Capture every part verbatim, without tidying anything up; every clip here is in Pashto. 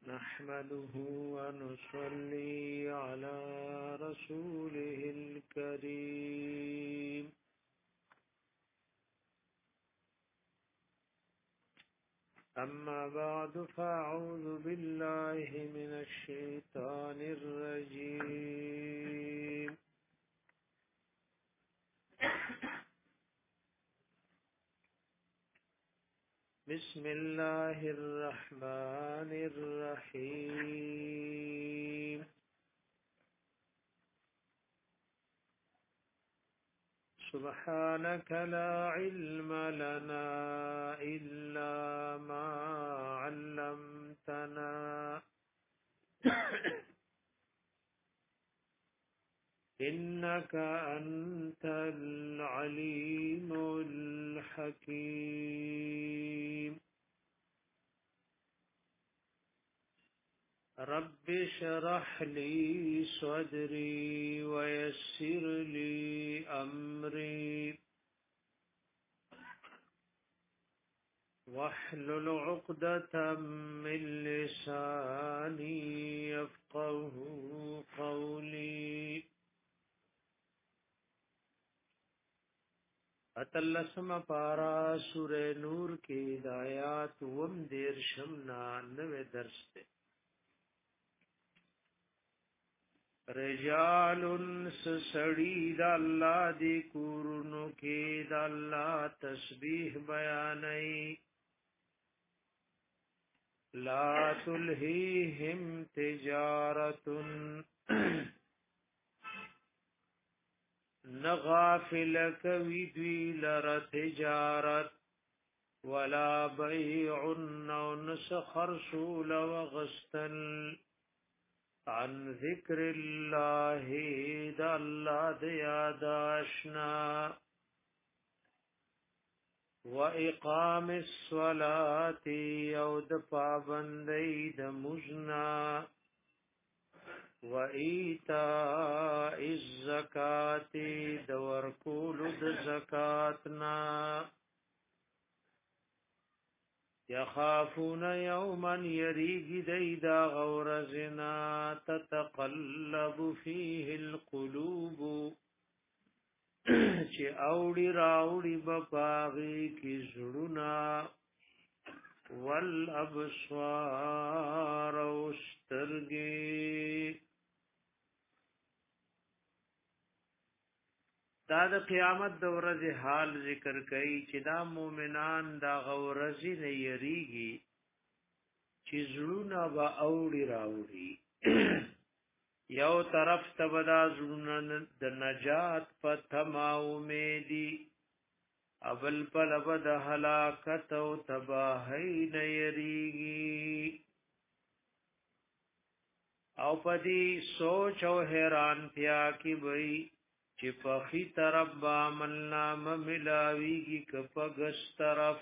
نحمده ونصلي على رسوله الكريم أما بعد فأعوذ بالله من الشيطان الرجيم بسم الله الرحمن الرحيم سبحانك لا علم لنا إلا ما علمتنا إنك أنت العليم الحكيم رب اشرح لي صدري ويسر لي أمري واحلل عقدة من لساني يفقه قولي اتلسم پارا سورہ نور کی ہدایات وم دیر شمنا نوے درس تے رجال سڑی دا اللہ دی کورنو کی دا اللہ تسبیح بیانئی لا تلہیہم تجارت نغافل کوي دوی لر تجارت ولا بيع او نسخر سول وغستل عن ذکر الله دا الله دیاداشنا واقام الصلاة یود پابندی د مجنا وَإِيتَاءِ الزَّكَاةِ دور کول د زکاتنا یخافون یوما یریگی دیدا غورزنا تتقلب فیه القلوب چه اوڑی راوڑی بپاغی کی زڑنا والابصار استرگی دا د قیامت د ورځې حال ذکر کوي چې دا مؤمنان دا غورځي نه یریږي چې زړونه به اوړي راوړي یو طرف ته ودا زړونه د نجات په تما امیدي اول پل بد هلاکت او تباہی نه یریږي او پدی سوچ او حیرانتیا کی وئی چې په خي طرف با ملنام ملاویږي کپغس طرف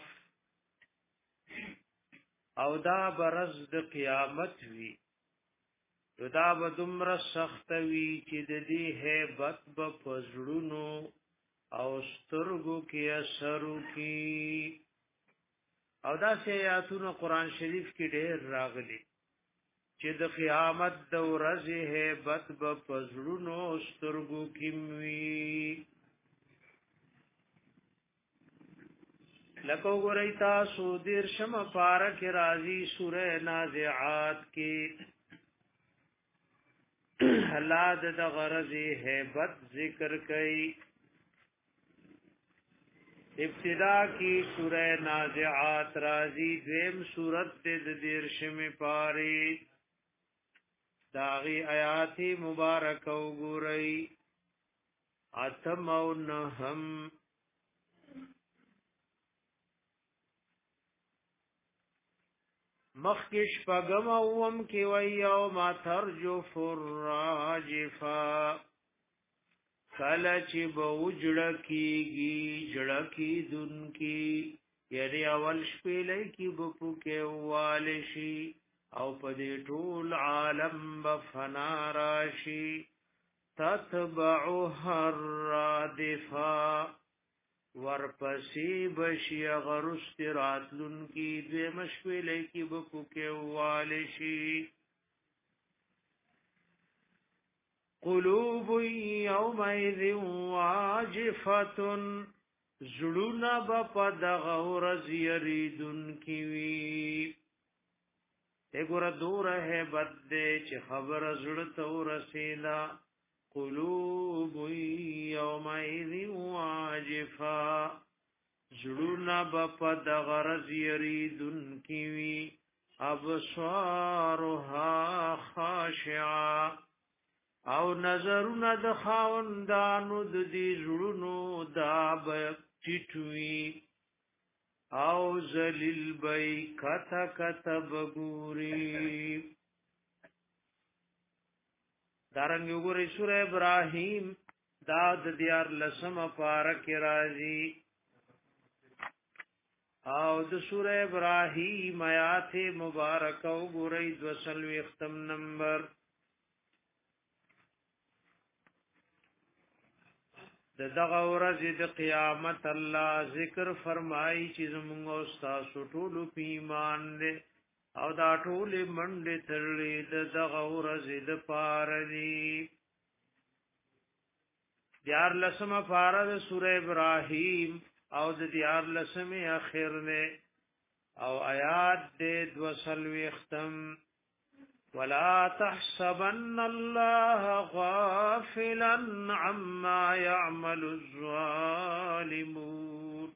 او دا برز د قیامت وی دا به دومره سخت وی چې د دې hebat په پزړونو او سترګو کې اثر کی او دا سه آیاتونه قران شریف کې ډېر راغلي چې د قیامت د ورځې hebat په پزړونو سترګو کې وی لکه ګورئ تاسو دیر شم پارک راضی سورہ نازعات کې حلاد د غرضی hebat ذکر کړي ابتدا کی سورہ نازعات راضی دیم سورت د دیر شم پاره داغی آیات مبارک او ګورئ اتم او نهم مخکش پغم اوم کی وی یوم ترجف الراجفا کله چې بوجړ کیږي جړ کی دن کی یری اول شپې کی بپو کې والشي او پدې ټول عالم بفنا راشي تتبعها الرادفا ورپسې بشي غرست راتلن کی دوی مشویلې کی بکو کې والشي قلوب یومئذ واجفة زړونه به په دغه ورځ یریدون کی وي اګوره دوره هیبت دې چې خبر زړه ته ورسېلا قلوب یومئذ واجفة زړونه به په دغه ورځ یریدون کی وي ابصارها خاشعه او نظرونه د خاوندانو د دې زړونو دا به چټوي او ذلیل بای کته کته بګوري دارنګ وګورئ سورہ ابراهیم دا د دیار لسم پارک راځي او د سورہ ابراهیم آیات مبارکه وګورئ دوسلوي ختم نمبر د دغه ورځ د قیامت الله ذکر فرمایي چې زموږ او تاسو ټول په ایمان دي او دا ټول منډه تړلې د دغه ورځ د پاره دي دیار لسمه پاره د سوره ابراهیم او د دیار لسمه اخر نه او آیات د دوسلوي ختم ولا تحسبن الله غافلا عما يعمل الظالمون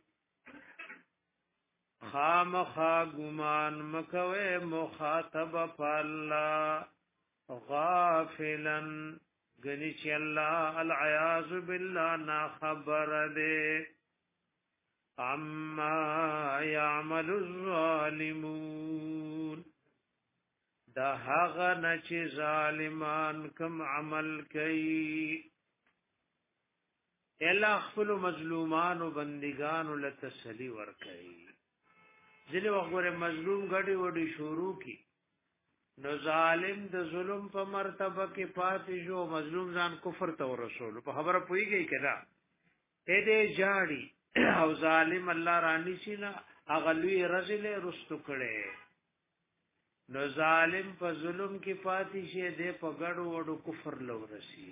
خامخا گمان مکوے مخاطب فالله غافلا گنی چی اللہ العیاذ باللہ نا خبر دے عما يعمل الظالمون دا هغه نچ ظالمان کم عمل کوي الا خپل مظلومان او بندگان له تسلی ور کوي ځله وګوره مظلوم غړي وډي شروع کی نو ظالم د ظلم په مرتبه کې پاتې شو مظلوم ځان کفر ته رسول په خبره پويږي کړه اې دې جاړي او ظالم الله رانی سینا اغلوی رزل رستو کړي نو ظالم په ظلم کې پاتې شه دې په ګړو وړو کفر لورسي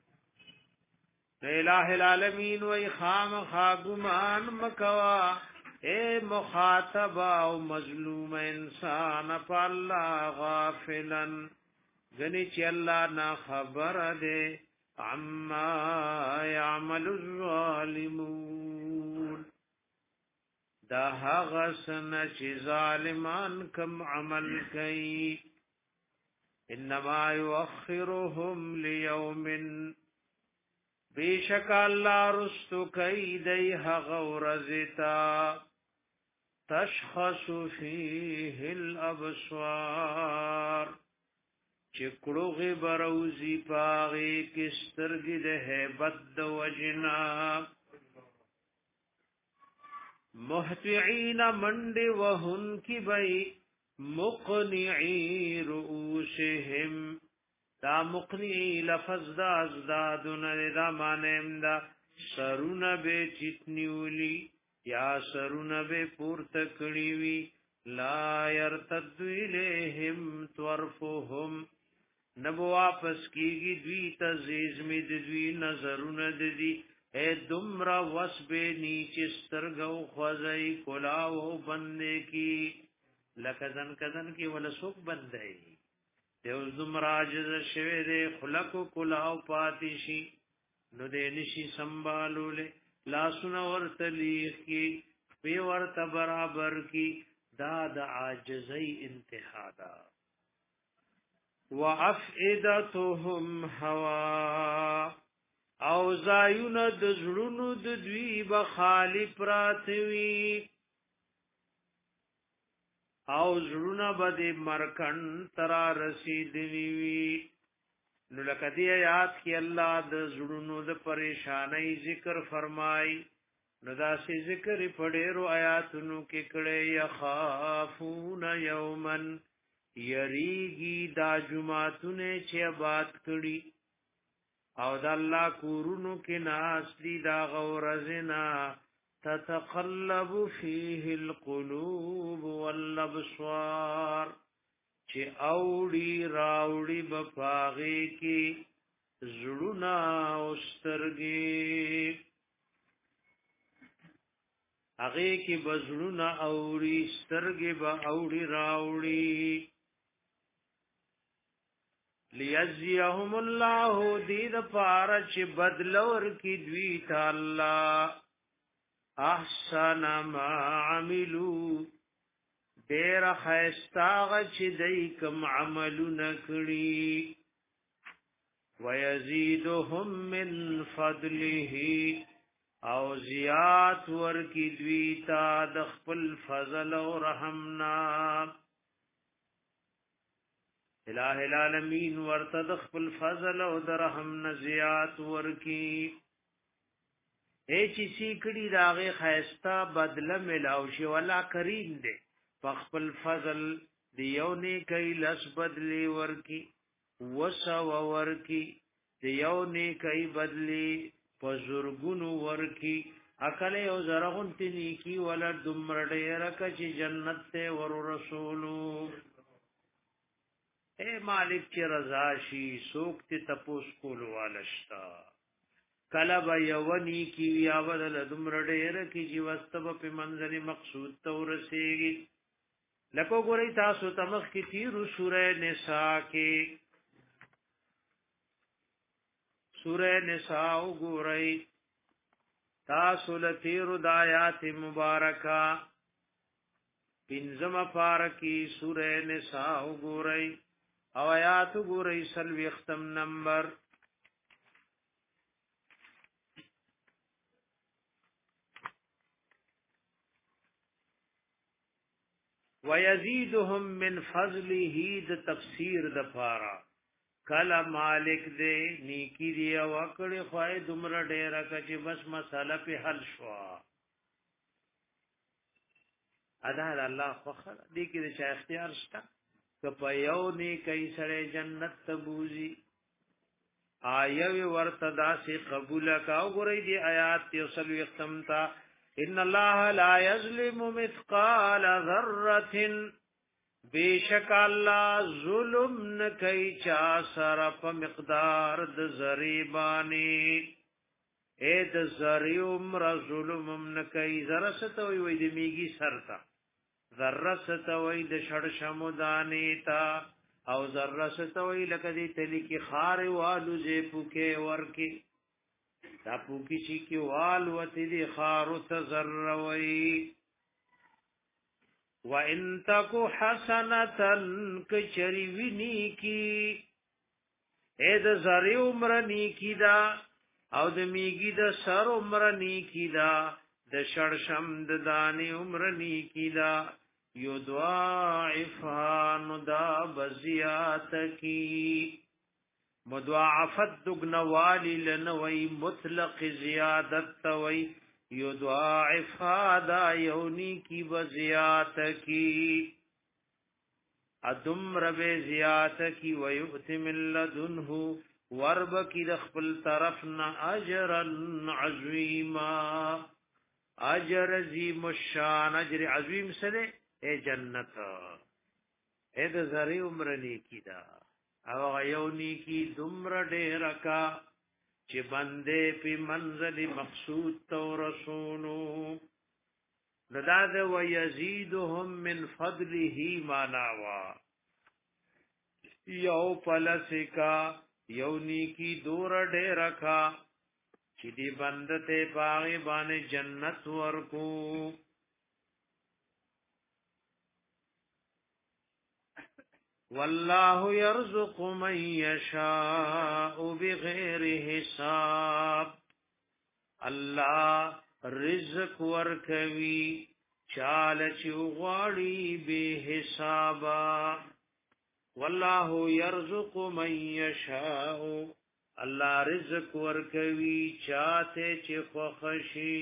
الہ العالمین و خام خاگمان مکوا اے مخاطب او مظلوم انسان په الله غافلا غنی چې الله نا خبر ده عما يعمل الظالمون دا هغه سن چې ظالمان کم عمل کوي انما يؤخرهم ليوم بیشک الله رستو کوي دی هغه ورزتا تشخص فيه الابصار چکړوغه بروزی پاغي کسترګي ده hebat د وجنا محتعین منڈ وہن کی بئی مقنعی رؤوسهم دا مقنعی لفظ دا ازدادن دا مانیم دا سرون بے چتنیولی یا سرون بے پورتکڑیوی لا يرتد الیہم طرفهم نبو واپس کیگی دوی تزیز میں دوی نظرون دی اے دمرا وسبے نیچے سترگو خوزئی کلاو بندے کی لکذن کذن کی ولسوک بندے دیو دمرا عجز شوے دے خلقو کلاو پاتیشی نو دے نشی سنبالو لے لاسونا ورتلیخ کی پی ورت برابر کی دا دا عاجزی انتہا دا وَأَفْئِدَتُهُمْ هَوَا او زایون د زړونو د دوی به خالی پراتوي او زړونه به د مرکن ترا رسیدلی وي نو لکه دی آیات کې الله د زړونو د پریشانای ذکر فرمای نو دا سي ذکر په ډېرو آیاتونو کې کړي یخافون یومن یریږي دا جمعتونه چې بات کړي او د الله کورونو کې ناس دي دا غورزنا تتقلب فيه القلوب والابصار چې اوړي راوړي بپاغي کې زړونه او سترګې هغه کې بزړونه اوړي سترګې به اوړي راوړي لیجزیهم الله دې د پاره چې بدلور کې دوی ته الله احسن ما عملو ډیر خیستاغ چې دای کوم عملونه کړی ويزيدهم من فضله او زیات ورکی دوی تا د خپل فضل او رحمنا الہ العالمین ورته د خپل فضل او د رحمنا زیات ورکی اے چې سیکړي داغه خیستا بدله ملاو شي ولا کریم دے خپل فضل دیو نه کای لس بدلی ورکی وسو ورکی دیو نه کای بدلی پزورګونو ورکی اکل یو زرغون تنی کی ولا دمر ډیر کچ جنت ته ور رسولو اے مالک کی رضا شي سوکت تپوس کول والشتا کلب یونی کی یا بدل دمر ډیر کی جی واستب په منځري مقصود تورسیږي لکه ګورئ تاسو تمخ کی تیر سورہ نساء کې سورہ نساء ګورئ تاسو لتیر د آیات مبارکه پنځم پارکی سورہ نساء ګورئ او آیات ګورئ سلوي ختم نمبر ويزيدهم من فضله د تفسیر د پارا کلا مالک دے نیکی دی وکړي خوای دمر ډیر کچ بس مساله په حل شو ادا الله فخر دې کې د اختیار شته ک په یو نه کای سره جنت تبوزي آیو ورته داسې قبول کا وګورئ دی آیات یو سلوي ختمتا ان الله لا یظلم مثقال ذره بیشک الله ظلم نکي چا سره په مقدار د ذریبانی اے د ذری عمر ظلم نکي ذره ستوي وي د میږي سرتا ذره ستوي د شړ شمودانی تا او ذره ستوي لکه دې تلی کی خار والو زه پوکه ورکی دا پوکی چی کی وال وتی دی خارو تزروی و ان تکو حسنتن کچری وینی کی اید زری عمر نیکی دا او د میگی د سر عمر نیکی دا د شړشم د دانی عمر نیکی دا یو دعائفان دا بزیات کی مضاعفت دغنوالی لنوی مطلق زیادت توی یضاعف دا یونی کی بزیات کی ادم رب زیات کی ویؤت من لدنه ورب کی دخپل طرفنا اجرا عظیما اجر عظیم الشان اجر عظیم سره اے جنت اے د زری عمرنی کی دا او غیونی کی دمر ډیر کا چې بندې په منزل مقصود تو رسولو نداد و یزيدهم من فضله ما ناوا یو پلسکا یونی کی دور ډیر کا چې دی بندته پاغي باندې جنت ورکو والله يرزق من يشاء بغیر حساب الله رزق ورکوي چال چوغړي به حسابا والله يرزق من يشاء الله رزق ورکوي چاته چې خوشي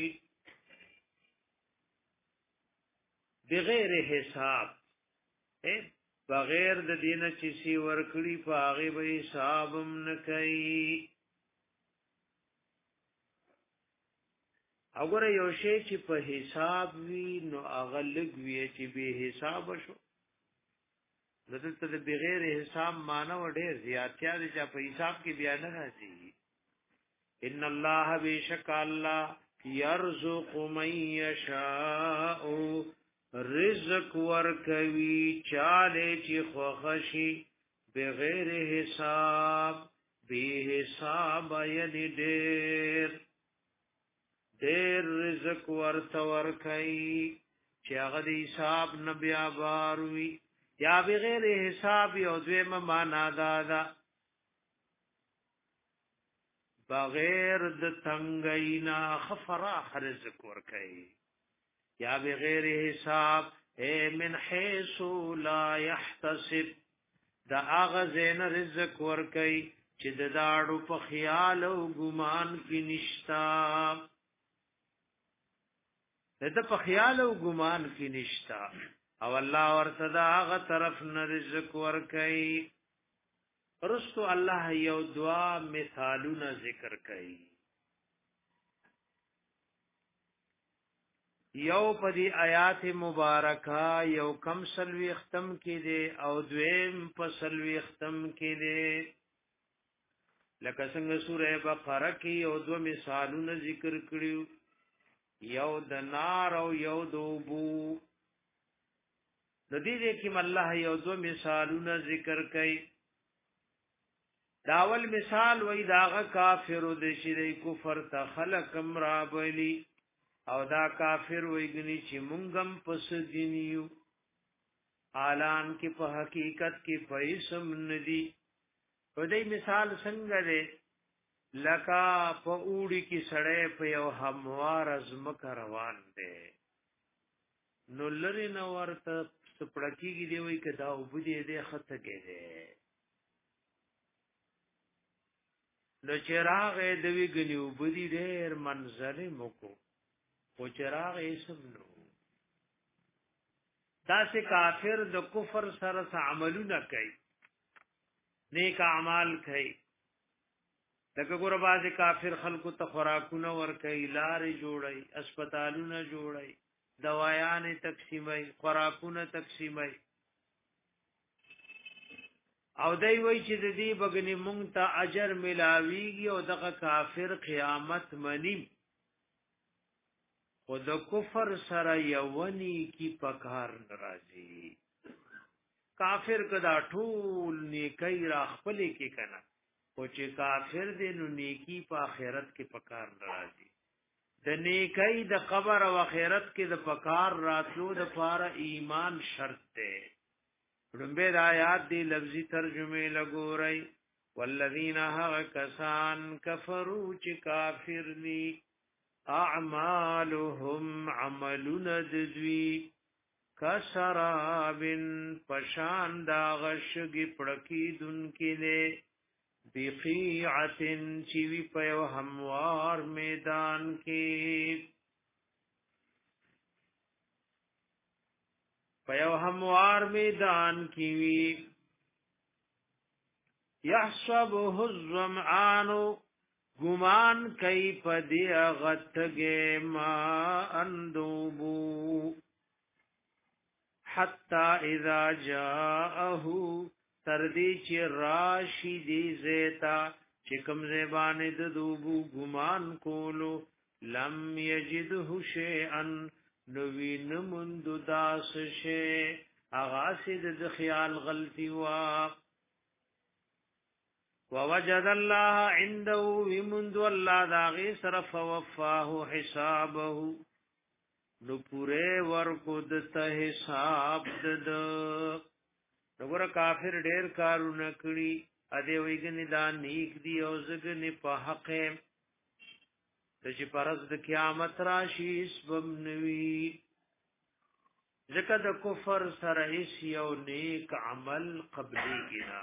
بغیر حساب بغیر د دینه چې سی ورکړي په هغه به حسابم نه کوي وګوره یو شی چې په حساب وی نو هغه لګ وی چې به حساب شو دلته د بغیر حساب معنی وړه زیاتیا دي چې په حساب کې بیان راځي ان الله بیشک الله یرزق من یشاء رزق ورکوي چاله چې خوښي بغیر حساب به حساب یعنی ډېر ډېر رزق ورته ورکوي چې هغه د حساب نه بیا باروي یا بغیر حساب یو دویمه معنا دادا بغیر د تنگینا خفرا رزق ورکوي یا بغیر حساب اے من حيث لا يحتسب دا اغزین رزق ورکوي چې د داړو په خیال او ګمان کې نشتا د په خیال او ګمان کې نشتا او الله ورته دا هغه طرف نه رزق ورکوي رستو الله یو دعا مثالونه ذکر کوي یو پدی آیات مبارکه یو کم سلوی ختم کې دي او دویم په سلوی ختم کې دي لکه څنګه سوره بقره کې یو دو مثالونه ذکر کړیو یو د نار او یو د اوبو د دې کې الله یو دو مثالونه ذکر کړي داول مثال وای داغه کافر د شری کفر ته خلق امرا بلی او دا کافر وایګنی چې مونږم پس دینیو اعلان کې په حقیقت کې پیسم ندی په دې مثال څنګه ده لکا په اوړي کې سړې په یو هموار ازمک روان ده نو لری نو ورته سپړکیږي دی وای کدا وبدي دې خطه کې ده نو چراغ دوی غنیو بدی ډېر منظر مکو او چراغ یې سب نو دا سه کافر د کفر سره عملونه کوي نیک اعمال کوي دغه ګور باز کافر خلکو ته خوراکونه ور کوي لارې جوړي اسپیټالونه جوړي دوايان تقسیمای خوراکونه تقسیمای او دای وای چې د دې بګنی مونږ ته اجر ملاویږي او دغه کافر قیامت منی خود کفر سره یونی کی پکار ناراضي کافر کدا ټول نیکی را خپل کې کنا او چې کافر دې نو نیکی په آخرت کې پکار ناراضي د نیکی د قبر او آخرت کې د پکار راتلو د پاره ایمان شرط ده رنبه د آیات دی لفظی ترجمه لګورای والذین ها کسان کفروا چې کافر دي اعمالهم عملون ددوی کسراب پشان دا غشگی پڑکی دن کی دے بقیعت چیوی پیو هموار میدان کی پیو هموار میدان کیوی یحسبه الظمآن گمان کئی پدی اغتگے ما اندوبو حتی اذا جاءه تردی چی راشی دی زیتا چکم زیبان ددوبو گمان کولو لم یجده شیئن نوی نمند داس شے اغاسی د خیال غلطی واق ووجد الله عنده ومنذ الله داغي صرف وفاه حسابه نو پوره ورکو دته حساب دد وګور کافر ډیر کارونه کړی ا دې ویګنی دا نیک دی او زګنی په حق د چې پرز د قیامت راشي سبب نوی ځکه د کفر سره هیڅ یو نیک عمل قبلی کنا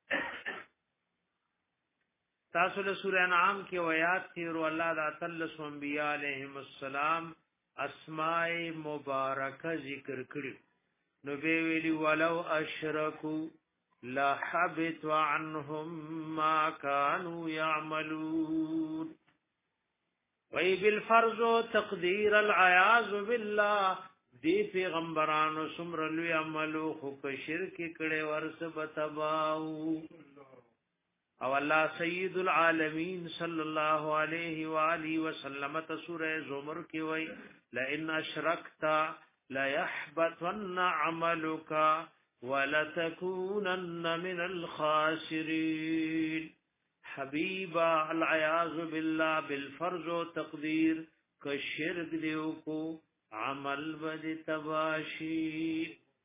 تاسو له سورہ انعام کې آیات کې ورو الله د اتلس انبیاء علیهم السلام اسماء مبارکه ذکر کړي نو به ویلی ولو اشرکو لا حبط عنهم ما كانوا يعملون وی بالفرض تقدیر العیاذ بالله دی پیغمبرانو سمر لوی عملو خو که شرک کړي ورس بتباو او الله سید العالمین صلی الله علیه و آله وسلم ته سورہ زمر کې وای لئن اشرکت لا يحبطن عملك ولتكونن من الخاسرين حبیبا العیاذ بالله بالفرض و تقدیر که شرک دیو کو عمل بد تباشی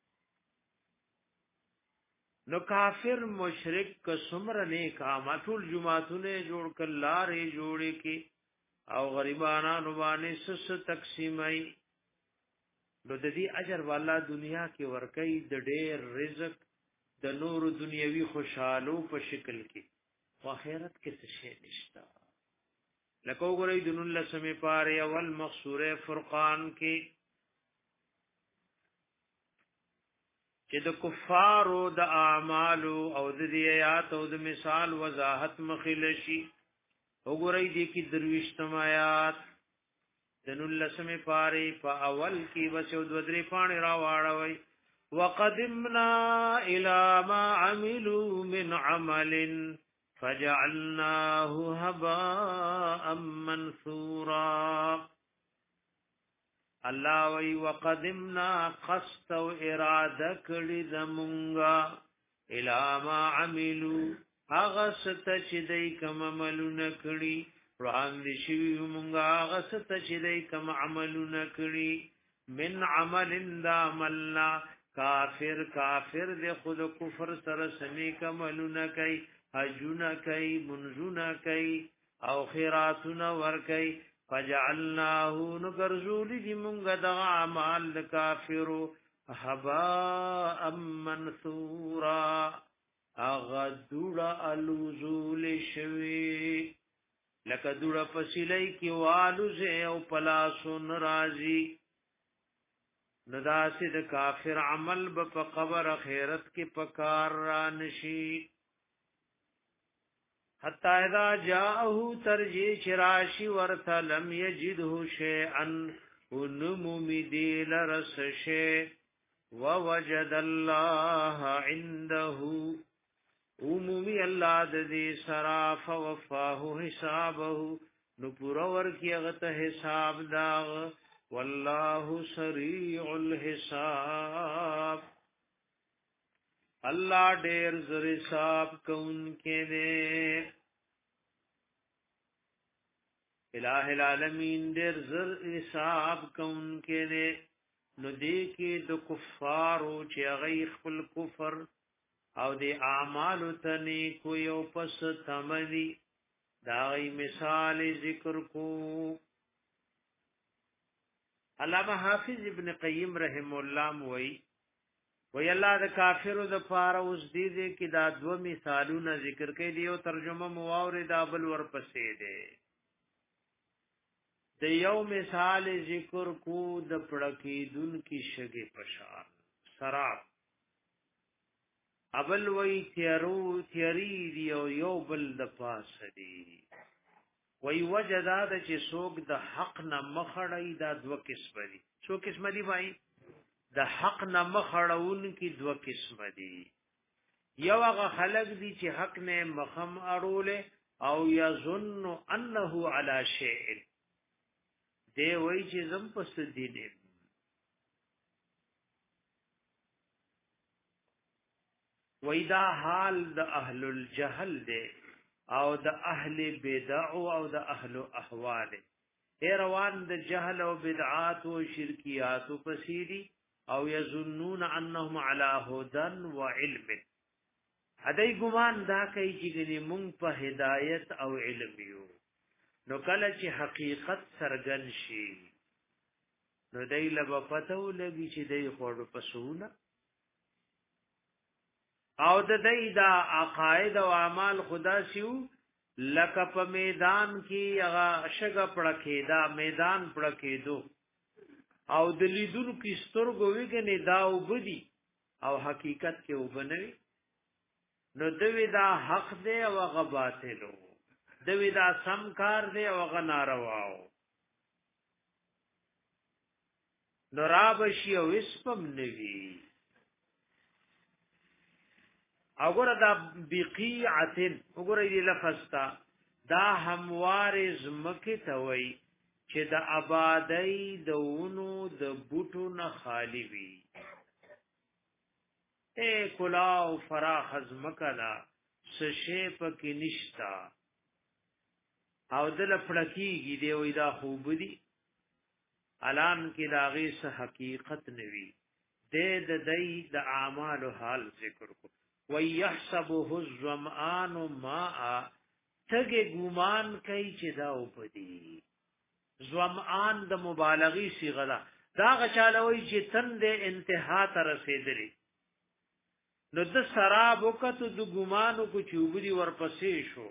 نو کافر مشرک ک سمر نیک عمل جمعتونه جوړ کلارې جوړې کی او غریبانو باندې سس تقسیمای نو د دې اجر والا دنیا کې ورکې د ډېر رزق د نور دنیوي خوشحالو په شکل کې او آخرت کې څه شي نشتا لکه وګورئ د نن لسمه پاره اول مخسوره فرقان کې چې د کفارو د اعمالو او د آیات او د مثال وضاحت مخلشي وګورئ دې کې درويشتم آیات د نن لسمه پاره په اول کې بچو د درې پانی را واړوي وقدمنا الى ما عملوا من عمل فجعلناه هباء منثورا الله وی وقدمنا قصد و اراده کړي زمونږه الی ما عملوا هغه ست چې دای کوم عملونه کړي وړاندې شي مونږه هغه ست چې دای کوم عملونه کړي من عمل دا عملنا کافر کافر دې خود کفر سره سمې عملونه کوي حجونه کوي منزونه کوي او خیراتونه ور کوي فجعلناه نغرزول دي مونږه د اعمال د کافرو هباء منثورا اغدوړه الوزول شوي لکه دوړه پسیلای کی والو زه او پلاسو ناراضي نداسه د کافر عمل په قبر خیرت کې پکار را نشي حتی اذا جاءه ترجی شراشی ورث لم یجده شیئا ونمومی دیل رس شیء ووجد الله عنده عمومی اللہ ددی سراف وفاه حسابه نپور ورکی اغت حساب داغ والله سریع الحساب اللہ ډیر زر حساب کون کے دے الہ العالمین ډیر زر حساب کون کے دے نو دې کې د کفارو چې غي خپل کفر او د اعمال تنی کو یو پس تملی دا غي مثال ذکر کو علامہ حافظ ابن قیم رحم الله موي وی الله د کافرو د پاره اوس دې دې کې دا دو مثالونه ذکر کړي دی او ترجمه مواور دا بل ورپسې دی د یو مثال ذکر کو د پړکی دن کی شګه پشان سراب ابل وی تیرو تیری دی او یو بل د پاس دی وی وجدا د چې سوق د حق نه مخړی دا دو قسم دي څو قسم دي وای د حق نه مخړون کی دو قسم دي یو هغه خلق دي چې حق نه مخم اړول او یظن انه علی شیء دی وای چې زم پس دي دي وېدا حال د اهل الجهل دی او د اهل بدع او د اهل احوال ای روان د جهل او بدعات او شرکیات او پسیدي او یظنون انهم على هدى وعلم هدای ګمان دا کوي چې ګنې مونږ په هدایت او علم یو نو کله چې حقیقت سرګن شي نو دای له پته ولګي چې دای خور پسونه او د دای دا عقاید او اعمال خدا سیو لکه په میدان کې هغه شګه پړکېدا میدان پړکېدو او د لیدونو کې سترګو ویګنې دا وبدي او حقیقت کې وبنوي نو دوی دا حق دی او هغه باطل دی دا سمکار دی او هغه ناروا نرابشی او اسپم نوی اگر دا بقیعتن اگر ای لفظ تا دا هموار زمکی توی چې د آبادی د ونو د بوټو نه خالی وي اے کلاو فراخ زمکلا سشه پکې نشتا او دل پړکیږي دی وې دا خوب دی الان کې داغه سه حقیقت نوي د د دای د اعمال حال ذکر کو ويحسبه الظمآن ماء تګه ګومان کوي چې دا وپدي زمآن د مبالغی صیغه ده دا غچالوي چې تند انتها ته رسیدلی نو د سراب وکړو د ګمانو کو چوبري ورپسې شو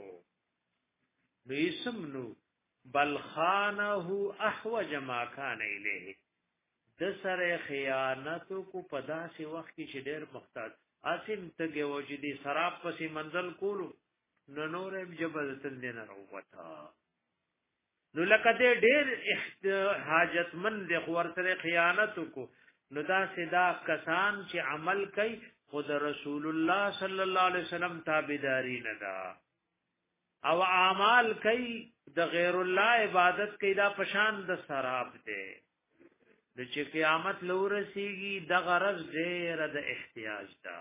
نو اسم نو بل خانه احوج ما کان الیه د سره خیانت کو پداسې وخت کې چې ډېر محتاج اسیم تګه وجدي سراب پسې منزل کولو نو نورم جبلتن دین روتا نو لکه دې ډېر حاجتمند د خور سره خیانت کو نو دا صدا کسان چې عمل کوي خود رسول الله صلی الله علیه وسلم تابعداري نه دا او اعمال کوي د غیر الله عبادت کوي دا پشان د سراب دی د چې قیامت لورسیږي د غرض ډېر د احتیاج دا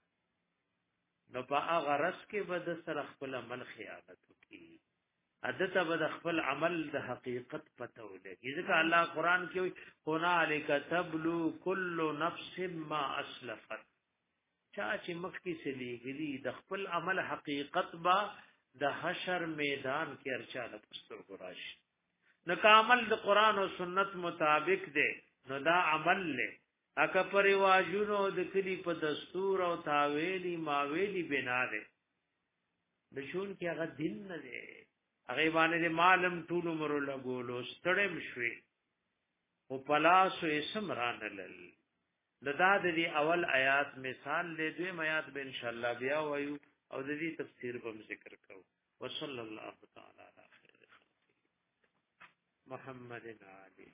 نو په غرض کې بد سره خپل عمل خیانت کوي عادت به خپل عمل د حقیقت پته ولګي ځکه الله قران کې وي هنالک تبلو کل نفس ما اسلفت چا چې مخکې سلیږي د خپل عمل حقیقت با د حشر میدان کې ارچاله پستر ګراشي نو کامل د قران او سنت مطابق دی نو دا عمل له اکه پر واجونو د کلی په دستور او تاویلی ماویلی بنا دی د شون کې هغه دین نه دی هغه باندې مالم ټول عمر لګولو ستړم شوي او پلاسو اسم رانلل لدا د دې اول آیات مثال له دوی آیات به ان شاء الله بیا وایو او د دې تفسیر په ذکر کوو وصلی الله تعالی علی خیر خلق محمد علی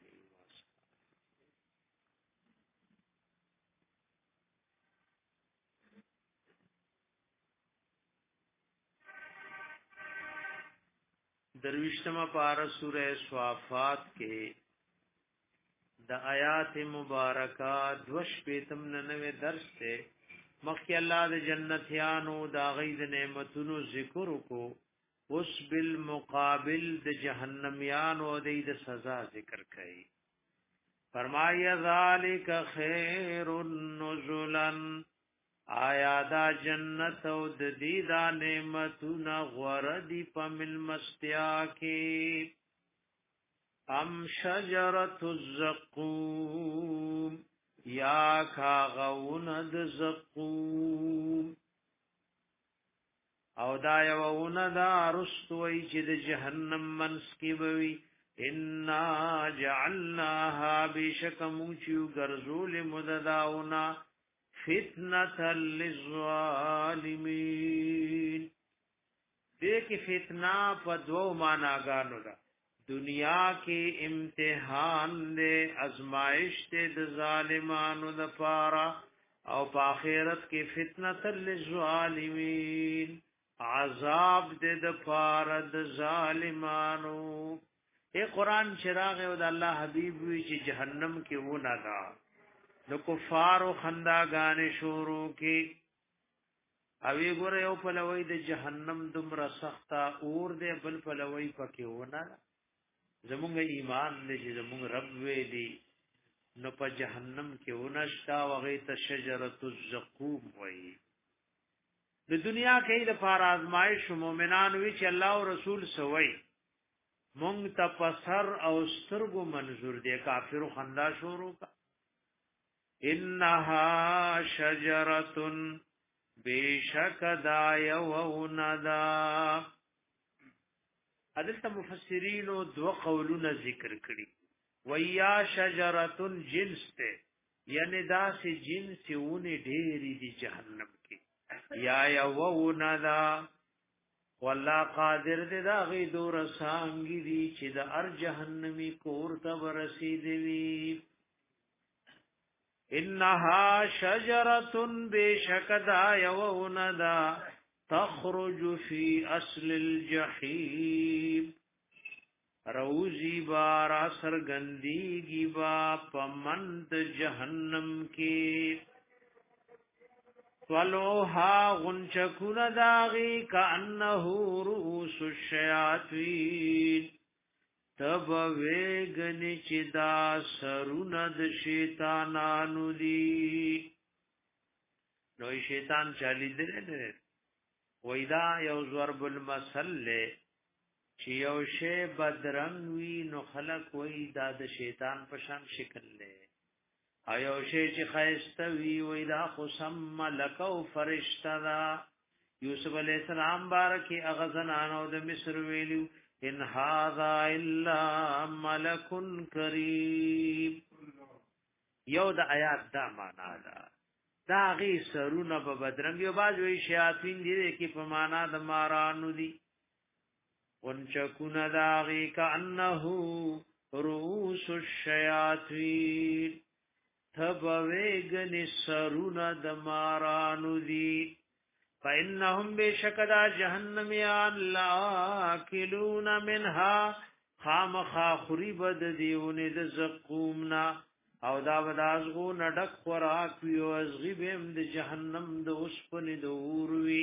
درویشتما پارا سورہ صافات کے دا آیات مبارکہ دوش پیتم ننوے درس تے مخی اللہ دا جنتیانو دا غید نعمتونو ذکر کو اس بالمقابل دا جہنمیانو دا دا سزا ذکر کئی فرمایا ذالک خیر نزلن آیا دا جنت او د دې دا نعمتونه غوردی پمل مستیا کې ام شجرۃ الزقوم یا کاغون د زقوم او دا یوون دا رستوي چې د جهنم منس کې وي ان جعلناها بشکموچو غرزول مدداونا فتنة للظالمین دیکھ فتنہ په دو معناګانو ده دنیا کې امتحان دے ازمائش دے د ظالمانو د پارا او په آخرت کې فتنة للظالمین عذاب دے د پارا د ظالمانو اے قرآن چراغ او د الله حبیب وی چې جهنم کې ونه دا نو کفار او خنداګان شروع کی اوی ګره یو په لوی د جهنم دمر سختا اور دې بل په لوی پکې ونه زمونږ ایمان دې زمونږ رب ویلی نو په جهنم کې ونشتا وغه ته شجرۃ الزقوم وای د دنیا کې د فار آزمائش مومنان وی چې الله او رسول سوئی مونږ ته پسر او سترګو منظور دي کافر خندا شروع کا انها شجرۃ بیشک دا یو ندا حضرت مفسرین دو قولونه ذکر کړي ویا شجرۃ جنس ته یعنی دا سی جنس ونه ډېری دی جهنم کې یا یو ندا والله قادر دې دا غي دور سانګي دي چې د ار جهنمي کور ته ورسېدلی انها شجره بشکدا یوندا تخرج فی اصل الجحیم روزی بارا سرگندی با پمند جہنم کی ولوها غنچکون داغی کانہو رؤوس الشیاطین تب ویگنی چی دا سروند شیطانانو دی نوی شیطان چالی دلے دلے ویدا یو ضرب المثل لے چی یو شی بدرنگ وی نو خلق وی دا د شیطان پشان شکل لے ایو شی چې خیسته وی وی دا خصم ملک او فرشتہ دا یوسف علیہ السلام بارکی اغزنانو د مصر ویلو ان هذا الا ملک کریم یو د آیات دا معنا دا دا غي سرونه په بدرنګ یو باز وی شیاطین دي کی په معنا د مارانو دي ونچکون داغی کانہو رؤوس الشیاطین تب ویگن سرون دمارانو دی فإنهم بشکدا جہنمیان لاکلون منها خام خاخری بد دیون د زقومنا او دا بدازغو نډک خوراک ویو ازغی بهم د جهنم د اوسپن د اوروی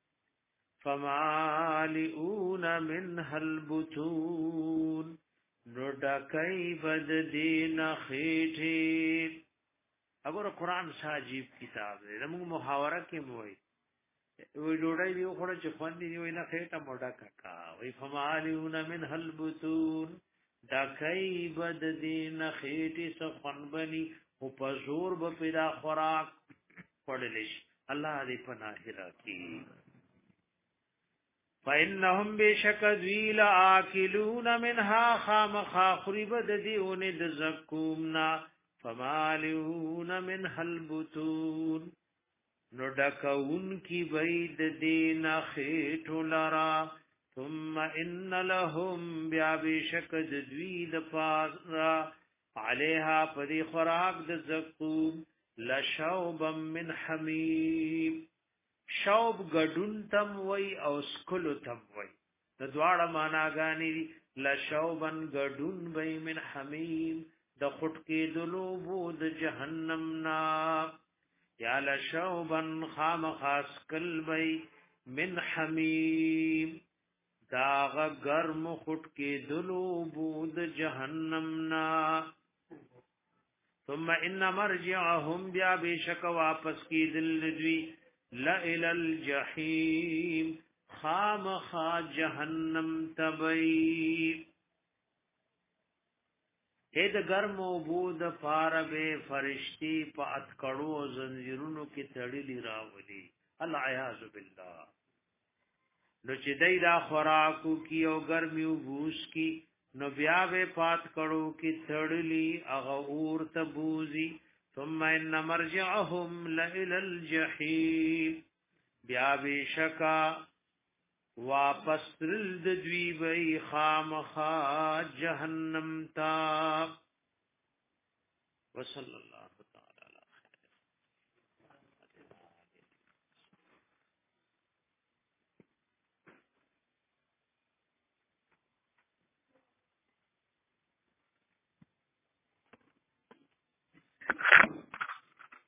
فمالئون منها البطون نډکای بد دین خېټه اگر قرآن ساجیب کتاب دی موږ محاوره کې موي وی ډوډۍ دی خو چې خوندې دی وینا خېټه موډا ککا وی فمالئون منها البطون دکای بد دین خېټه سخن بني او په زور به پیدا خوراک پړلش الله دې پناه راکړي فإنهم بشک ذیل آکلون منها خام خاخرب ددیون دزکومنا فمالئون منها البطون نڈکون کی بید دین خیٹو لرا ثم ان لهم بیا بشک دوید پارا علیها پدی خراق دزکوم لشوبا من حمیم شوب گډون تم وای او سکلو تم وای د دواړه معناګانی لشوبن گډون وای من حمیم د خټ کې دلو بود جهنم نا یا لشوبن خام خاص کل وای من حمیم داغ گرم خټ کې دلو بود جهنم نا ثم ان مرجعهم بیا بشک واپس کی دل دوی لا الى الجحیم خام خا جہنم تبئی اید گرم و بود فارب فرشتی پا اتکڑو زنجیرونو کی تڑیلی راولی العیاذ باللہ نو چې دای دا خوراکو کی او گرمیو بوس کی نو بیا به پات کړو کی تړلی اغه اور تبوزی ثم ان مرجعهم لإلى الجحیم بیا بشکا واپس ترد دوی بی خامخا جہنم تا وصلی اللہ